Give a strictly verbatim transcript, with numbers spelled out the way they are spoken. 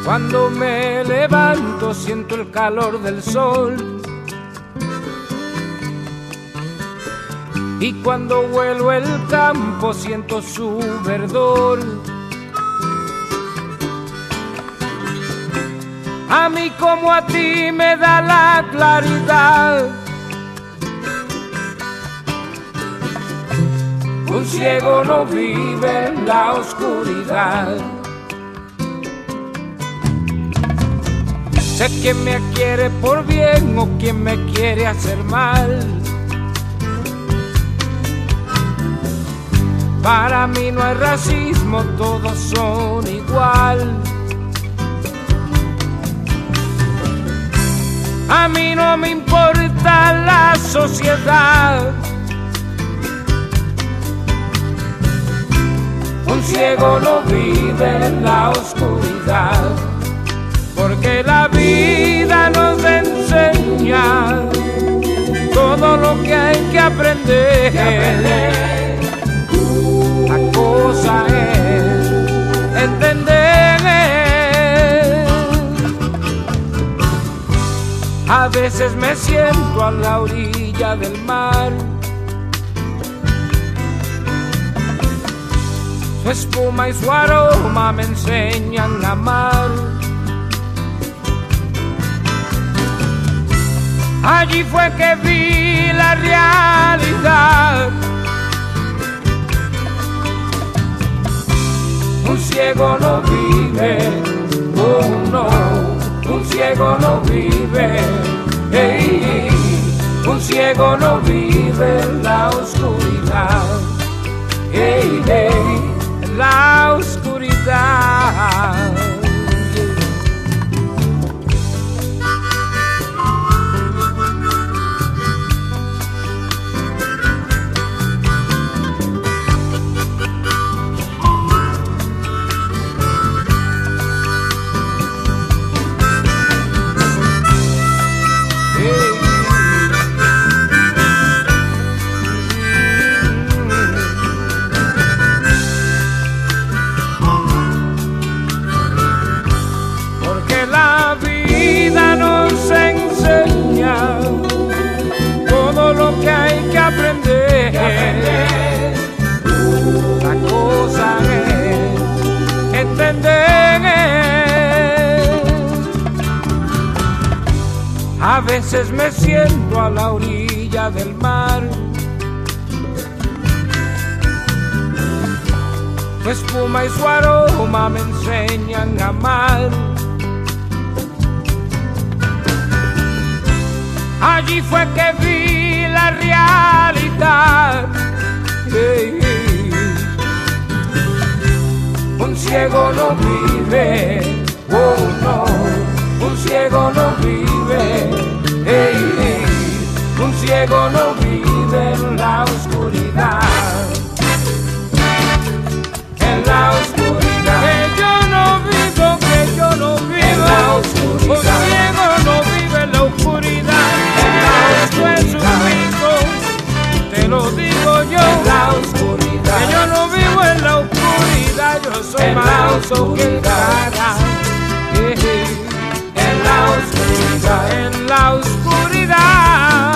Cuando me levanto siento el calor del sol, y cuando vuelo el campo siento su verdor. A mí como a ti me da la claridad. Un ciego no vive en la oscuridad. Sé quién me quiere por bien o quién me quiere hacer mal. Para mí no hay racismo, todos son igual. A mí no me importa la sociedad. Un ciego no vive en la oscuridad, porque la vida nos enseña todo lo que hay que aprender. La cosa es entender. A veces me siento a la orilla del mar. Su espuma y su aroma me enseñan a amar. Allí fue que vi la realidad. Un ciego no vive, oh no, un ciego no vive, hey, un ciego no vive en la oscuridad, hey, hey, en la oscuridad. Todo lo que hay que aprender. La cosa es entender. A veces me siento a la orilla del mar. Su espuma y su aroma me enseñan a amar. Allí fue que vi la realidad. Hey, hey. Un ciego no vive, oh no, un ciego no vive, hey, hey. Un ciego no vive en la oscuridad. En la oscuridad. Que yo no vivo, que yo no vivo. En la oscuridad. Un ciego no vive en la oscuridad. Jesucristo, te lo digo yo, en la oscuridad, que yo no vivo en la oscuridad, yo soy más alto que el cara. En la oscuridad, en la oscuridad.